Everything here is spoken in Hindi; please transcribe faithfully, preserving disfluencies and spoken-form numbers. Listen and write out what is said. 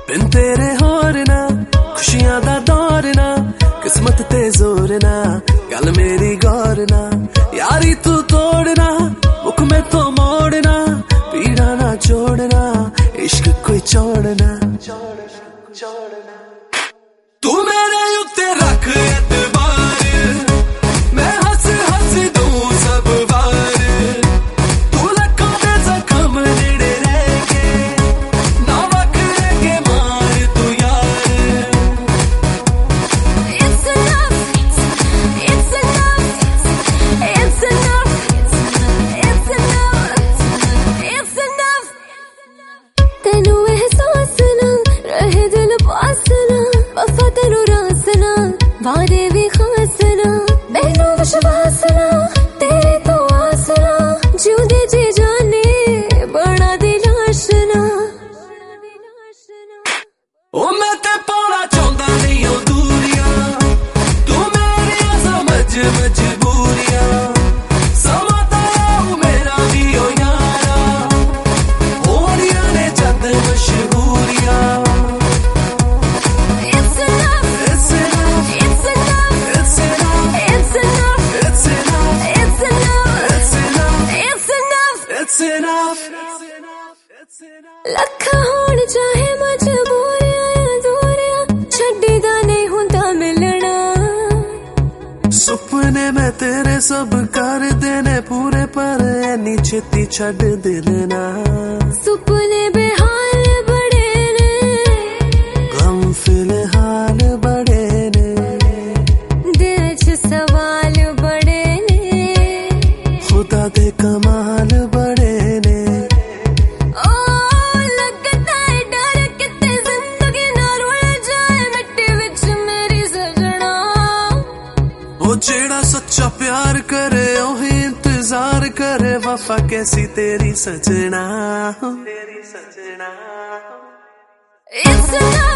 बिन तेरे होर ना खुशियां दा दौर ना किस्मत ते जोर ना गल मेरी गौर ना यारी तू तोड़ना मुख में तो मोड़ना पीड़ा ना छोड़ना इश्क कोई छोड़ना तू मेरे उत्ते रख एतबार मैं हंस हंस दूं सब बार तू लखों दे जख्म नेड़े रह के ना वख रह के मार तू यार It's enough, it's enough, it's enough, it's enough, it's enough तेनू एहसास ना रहे दिल पास ना वफा तेनू रास ना वादे भी खास ना मैनू विश्वास ना तेरे तो आस ना जिउंदे जी जाने बना दी लाश ना ओ मैं ते पाना चाहता नहीं ओ दूरियां तू मेरी समझ मजबूरियां समाता हूं मेरा भी ओ यारा होरियां ने जद मशहूरियां It's enough, It's enough, it's enough, it's enough, it's enough, it's enough, it's enough, it's enough, it's enough it's enough, it's enough. लखा होण चाहे मजबूरियां या दूरियां छड्डी दा नहीं हुंदा मिलना सुपने में तेरे सब कर देने पूरे पर ऐनी छेती छड़ देना सुपने बेहाल बड़े ने गम फिलहाल बड़े ने दिल च सवाल बड़े ने खुदा दे कमाल बड़े ने ओ लगता है डर किते जिंदगी ना रुल जाए मिट्टी विच मेरी सजना ओ जेड़ा सच्चा प्यार करे ओही इंतजार करे वफा कैसी तेरी सजना तेरी सजना It's enough